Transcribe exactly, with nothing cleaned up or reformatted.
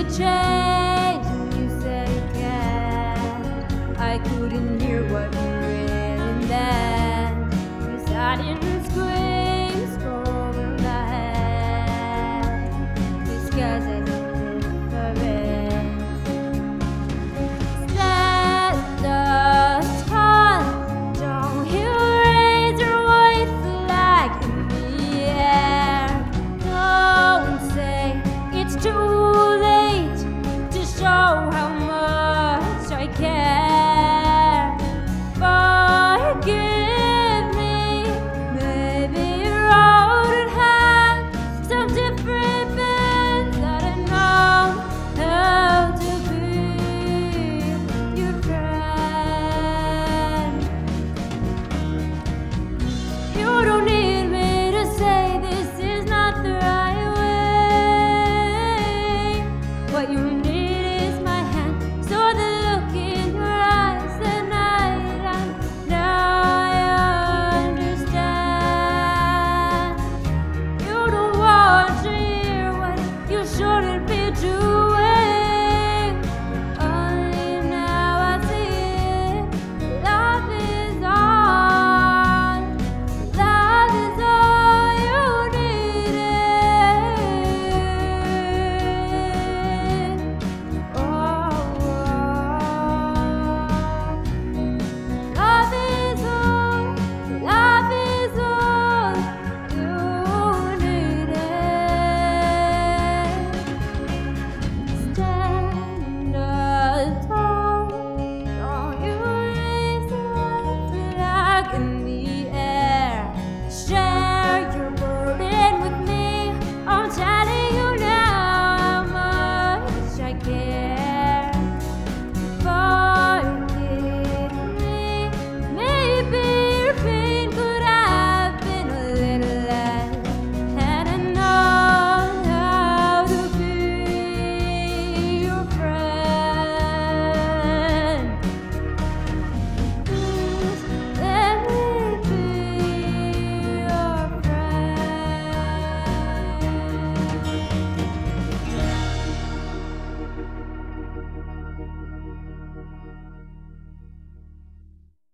it change when you said it can. I couldn't hear what you read and then you sudden screams over my head. Disguise as indifference. Set the sun. Don't you raise your voice like in the air. Don't say it's too late to show how much I care. Forgive me, maybe your road had some different bends. I don't know how to be your friend. You don't need me to say this is not the right way. What you need is my hand, so the look in your eyes at night, and now I understand. You don't want to hear what you shouldn't be doing.